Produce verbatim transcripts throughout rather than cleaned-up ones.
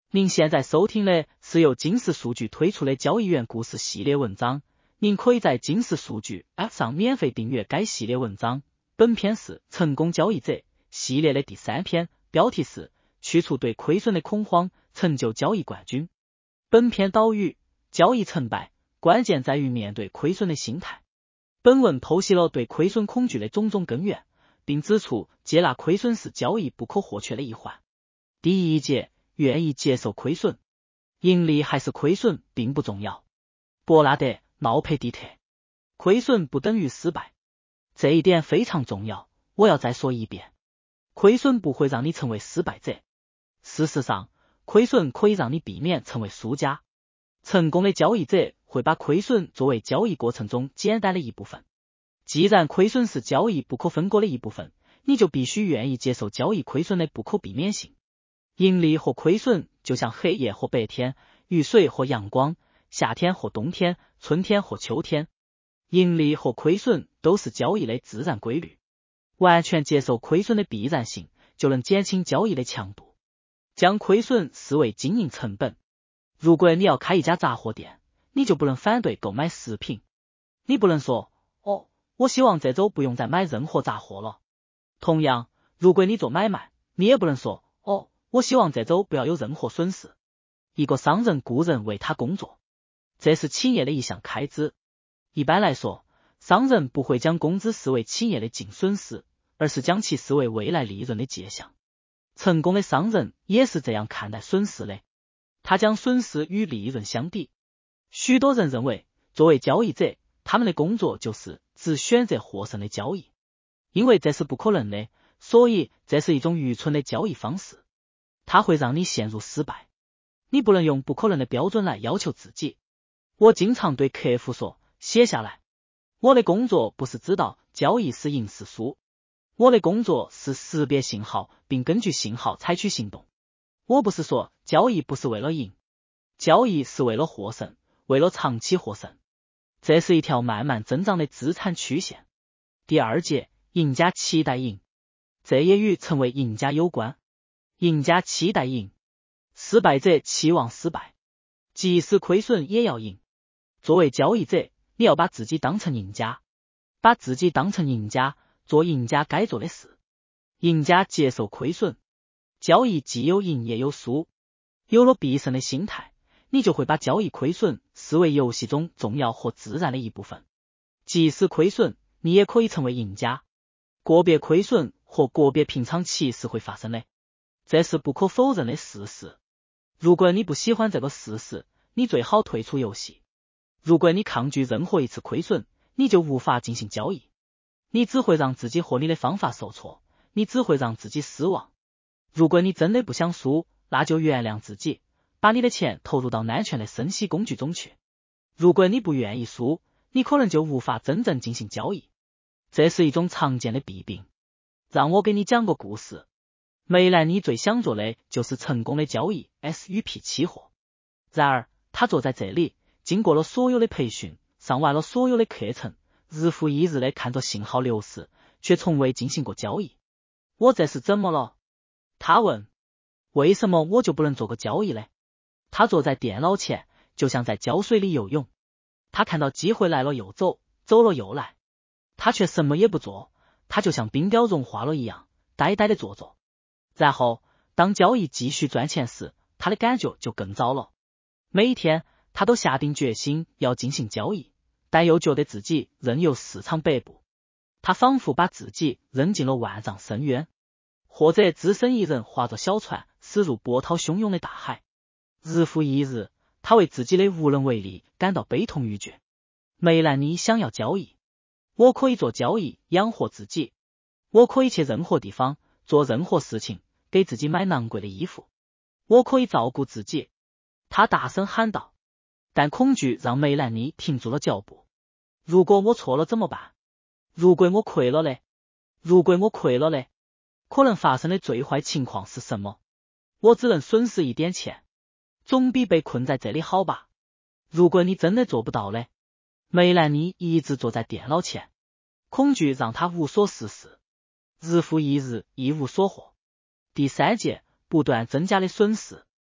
您现在收听的是由金石数据推出的交易员故事系列文章，您可以在金石数据 App 上免费订阅该系列文章。本篇是成功交易者系列的第三篇，标题是去除对亏损的恐慌，成就交易冠军。本篇导语：交易成败关键在于面对亏损的心态。本文剖析了对亏损恐惧的种种根源，并指出接纳亏损是交易不可或缺的一环。第一节，愿意接受亏损，盈利还是亏损并不重要。伯纳德·闹培蒂特，亏损不等于失败，这一点非常重要。我要再说一遍，亏损不会让你成为失败者，事实上，亏损可以让你避免成为输家。成功的交易者会把亏损作为交易过程中简单的一部分。既然亏损是交易不可分割的一部分，你就必须愿意接受交易亏损的不可避免性。盈利和亏损就像黑夜和白天，雨水和阳光，夏天和冬天，春天和秋天。盈利和亏损都是交易的自然规律。完全接受亏损的必然性，就能减轻交易的强度。将亏损视为经营成本。如果你要开一家杂货店，你就不能反对购买食品。你不能说，哦，我希望这周不用再买任何杂货了。同样，如果你做买卖，你也不能说，哦，我希望这周不要有任何损失。一个商人雇人为他工作，这是企业的一项开支。一般来说，商人不会将工资视为企业的净损失，而是将其视为未来利润的迹象。成功的商人也是这样看待损失的，他将损失与利润相抵。许多人认为，作为交易者，他们的工作就是只选择获胜的交易，因为这是不可能的，所以这是一种愚蠢的交易方式，它会让你陷入失败。你不能用不可能的标准来要求自己。我经常对客户说，写下来。我的工作不是知道交易是赢是输，我的工作是识别信号，并根据信号采取行动。我不是说交易不是为了赢，交易是为了获胜，为了长期获胜。这是一条慢慢增长的资产曲线。第二节，赢家期待赢，这也与成为赢家有关。赢家期待赢，失败者期望失败，即使亏损也要赢。作为交易者，你要把自己当成赢家，把自己当成赢家，做赢家该做的事。赢家接受亏损，交易既有赢也有输。有了必胜的心态，你就会把交易亏损视为游戏中重要和自然的一部分。即使亏损，你也可以成为赢家。个别亏损和个别平仓期是会发生的，这是不可否认的事实。如果你不喜欢这个事实，你最好退出游戏。如果你抗拒任何一次亏损，你就无法进行交易。你只会让自己和你的方法受挫，你只会让自己失望。如果你真的不想输，那就原谅自己，把你的钱投入到安全的生息工具中去。如果你不愿意输，你可能就无法真正进行交易。这是一种常见的弊病。让我给你讲个故事。梅兰妮最想做的就是成功的交易 S U P 期货。然而，他坐在这里，经过了所有的培训，上完了所有的课程，日复一日的看着信号流逝，却从未进行过交易。我这是怎么了？他问。为什么我就不能做个交易呢？他坐在电脑前，就像在胶水里游泳。他看到机会来了又走，走了又来，他却什么也不做，他就像冰雕融化了一样，呆呆的坐着。然后，当交易继续赚钱时，他的感觉就更糟了。每一天，他都下定决心要进行交易，但又觉得自己任由市场摆布。他仿佛把自己扔进了万丈深渊，或者只身一人划着小船驶入波涛汹涌的大海。日复一日，他为自己的无能为力感到悲痛欲绝。梅兰妮想要交易，我可以做交易养活自己，我可以去任何地方做任何事情，给自己买昂贵的衣服，我可以照顾自己。他大声喊道。但恐惧让梅兰妮停住了脚步。如果我错了怎么办？如果我亏了嘞？如果我亏了嘞？可能发生的最坏情况是什么？我只能损失一点钱，总比被困在这里好吧？如果你真的做不到嘞？梅兰妮一直坐在电脑前，恐惧让她无所事事，日复一日一无所获。第三节，不断增加的损失。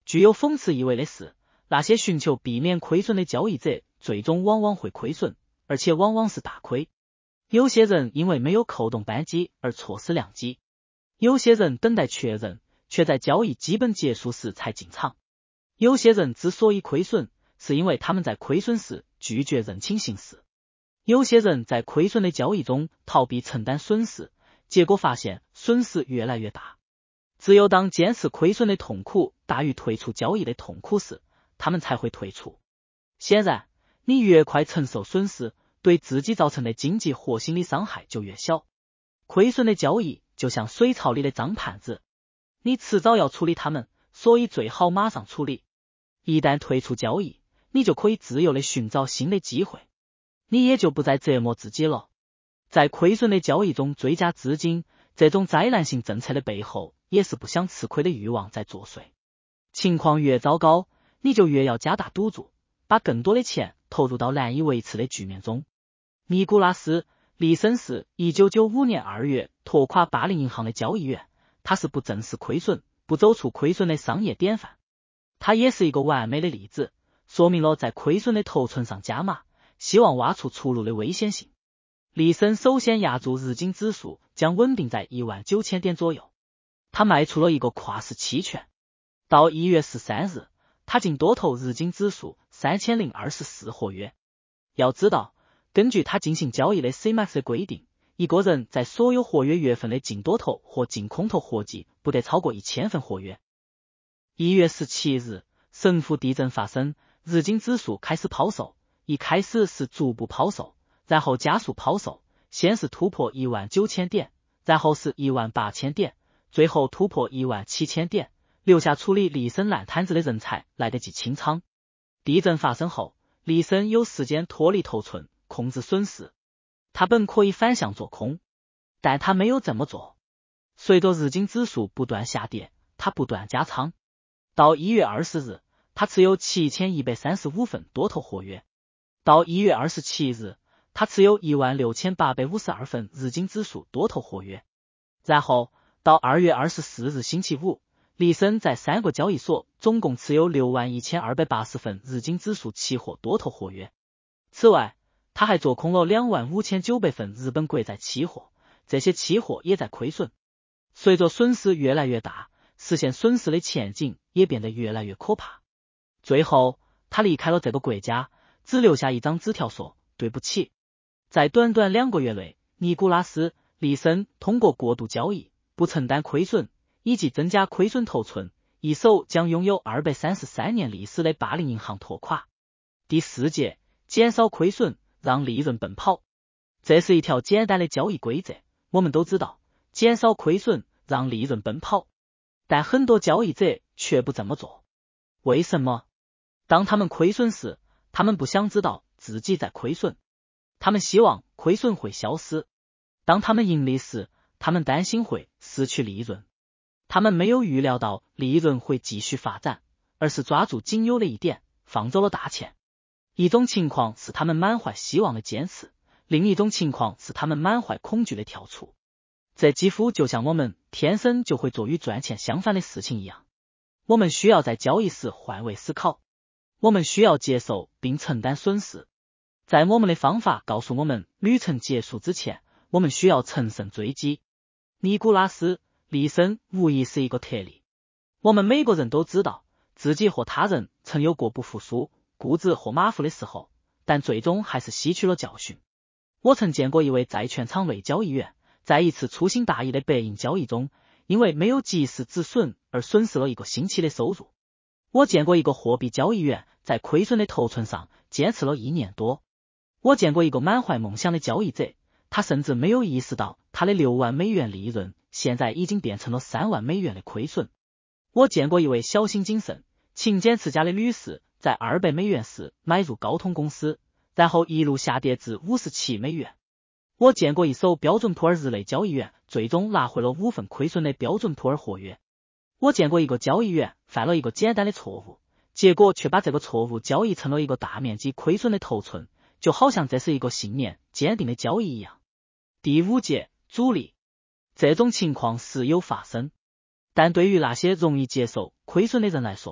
具有讽刺意味的是，那些寻求避免亏损的交易者，最终往往会亏损，而且往往是大亏。有些人因为没有扣动扳机而错失良机，有些人等待确认，却在交易基本结束时才进场。有些人之所以亏损，是因为他们在亏损时拒绝认清形势。有些人在亏损的交易中逃避承担损失，结果发现损失越来越大。只有当坚持亏损的痛苦大于退出交易的痛苦时，他们才会退出。显然，你越快承受损失，对自己造成的经济或心理伤害就越小。亏损的交易就像水槽里的脏盘子，你迟早要处理它们，所以最好马上处理。一旦退出交易，你就可以自由地寻找新的机会，你也就不再折磨自己了。在亏损的交易中追加资金，这种灾难性政策的背后，也是不想吃亏的欲望在作祟。情况越糟糕，你就越要加大赌注，把更多的钱投入到难以维持的局面中。尼古拉斯·利森是一九九五年二月拖垮巴林银行的交易员，他是不正视亏损、不走出亏损的商业典范。他也是一个完美的例子，说明了在亏损的头寸上加码，希望挖出出路的危险性。利森首先押注日经指数将稳定在一万九千点左右，他卖出了一个跨市期权。到一月十三日，他竟多头日经指数三千零二十四合约。要知道，根据他进行交易的 C M A X 的规定，一个人在所有合约月份的净多头或净空头合计不得超过一千份合约。一月十七日，神户地震发生，日经指数开始抛售，一开始是逐步抛售，然后加速抛售，先是突破一万九千点，然后是一万八千点，最后突破一万七千点，留下处理利森烂摊子的人才来得及清仓。地震发生后，利森有时间脱离头寸，控制损失。他本可以反向做空，但他没有这么做。随着日经指数不断下跌，他不断加仓。到一月二十日，他持有七千一百三十五份多头合约。到一月二十七日，他持有一万六千八百五十二份日经指数多头合约。然后到二月二十四日星期五，利森在三个交易所总共持有六万一千二百八十份日经指数期货多头合约。此外，他还做空了两万五千九百份日本国债期货，这些期货也在亏损。随着损失越来越大，实现损失的前景也变得越来越可怕。最后，他离开了这个国家，只留下一张纸条说对不起。在短短两个月内，尼古拉斯·利森通过过度交易、不承担亏损以及增加亏损头寸，一手将拥有二百三十三年历史的巴林银行拖垮。第四节，减少亏损，让利润奔跑。这是一条简单的交易规则，我们都知道，减少亏损，让利润奔跑。但很多交易者却不这么做。为什么？当他们亏损时，他们不想知道自己在亏损，他们希望亏损会消失。当他们盈利时，他们担心会失去利润。他们没有预料到利润会继续发展，而是抓住仅有的一点，放走了大钱。一种情况是他们满怀希望的坚持，另一种情况是他们满怀恐惧的跳出。这几乎就像我们天生就会做与赚钱相反的事情一样。我们需要在交易时换位思考，我们需要接受并承担损失。在我们的方法告诉我们旅程结束之前，我们需要乘胜追击。尼古拉斯·利森无疑是一个特例。我们每个人都知道自己或他人曾有过不服输、固执或马虎的时候，但最终还是吸取了教训。我曾见过一位债券场内交易员，在一次粗心大意的白银交易中，因为没有及时止损而损失了一个星期的收入。我见过一个货币交易员在亏损的头寸上坚持了一年多。我见过一个满怀梦想的交易者，他甚至没有意识到他的六万美元利润现在已经变成了三万美元的亏损。我见过一位小心谨慎、勤俭持家的女士在二百美元时买入高通公司，然后一路下跌至五十七美元。我见过一手标准普尔日内交易员最终拿回了五份亏损的标准普尔合约。我见过一个交易员犯了一个简单的错误，结果却把这个错误交易成了一个大面积亏损的头寸，就好像这是一个信念坚定的交易一样。第五节，阻力。这种情况时有发生，但对于那些容易接受亏损的人来说，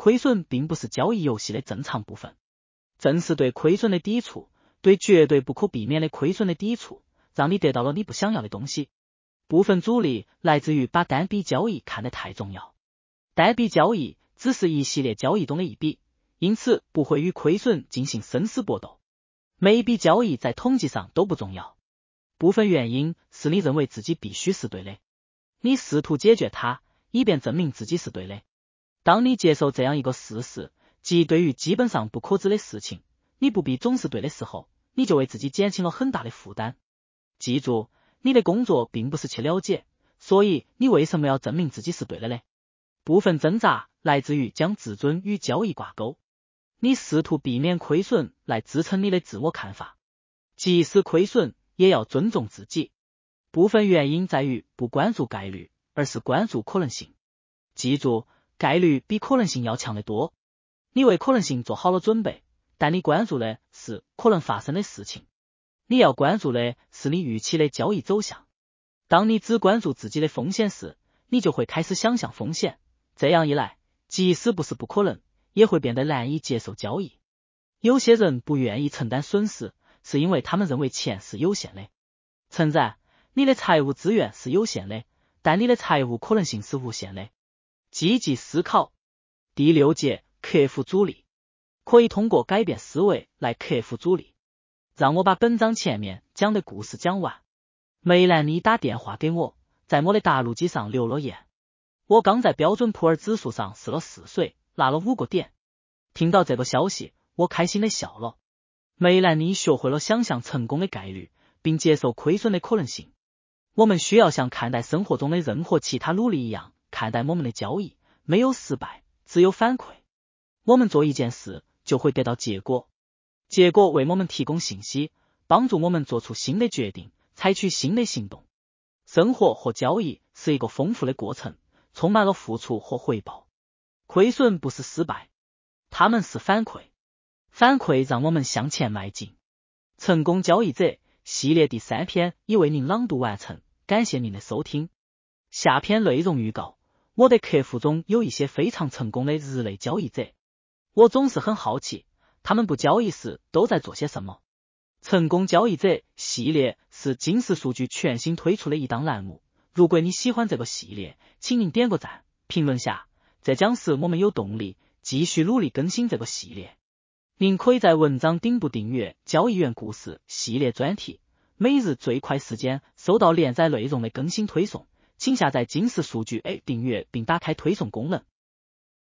亏损并不是交易游戏的正常部分。正是对亏损的抵触，对绝对不可避免的亏损的抵触，让你得到了你不想要的东西。部分阻力来自于把单笔交易看得太重要。单笔交易只是一系列交易中的一笔，因此不会与亏损进行生死搏斗。每一笔交易在统计上都不重要。部分原因是你认为自己必须是对的，你试图解决它，以便证明自己是对的。当你接受这样一个事实，即对于基本上不可知的事情，你不必总是对的时候，你就为自己减轻了很大的负担。记住，你的工作并不是去了解，所以你为什么要证明自己是对的呢？部分挣扎来自于将自尊与交易挂钩。你试图避免亏损来支撑你的自我看法，即使亏损也要尊重自己。部分原因在于不关注概率，而是关注可能性。记住，概率比可能性要强得多。你为可能性做好了准备，但你关注的是可能发生的事情。你要关注的是你预期的交易走向。当你只关注自己的风险时，你就会开始想象风险，这样一来，即使不是不可能，也会变得难以接受交易。有些人不愿意承担损失，是因为他们认为钱是有限的。诚然，你的财务资源是有限的，但你的财务可能性是无限的。积极思考。第六节，克服阻力。可以通过改变思维来克服阻力。让我把本章前面讲的故事讲完。梅兰妮打电话给我，在我的答录机上留了言。我刚在标准普尔指数上试了四岁，拿了五个点。听到这个消息，我开心的笑了。梅兰妮学会了想象成功的概率，并接受亏损的可能性。我们需要像看待生活中的任何其他努力一样看待我们的交易，没有失败，只有反馈。我们做一件事就会得到结果，结果为我们提供信息，帮助我们做出新的决定，采取新的行动。生活和交易是一个丰富的过程，充满了付出和回报。亏损不是失败，它们是反馈。反馈让我们向前迈进。成功交易者系列第三篇已为您朗读完成，感谢您的收听。下篇内容预告：我的客户中有一些非常成功的日内交易者，我总是很好奇，他们不交易时都在做些什么。成功交易者系列是金石数据全新推出的一档栏目，如果你喜欢这个系列，请您点个赞，评论下，这将使我们有动力继续努力更新这个系列。您可以在文章顶部订阅交易员故事系列专题，每日最快时间收到连载内容的更新推送，请下载金石数据 A 订阅并打开推送功能。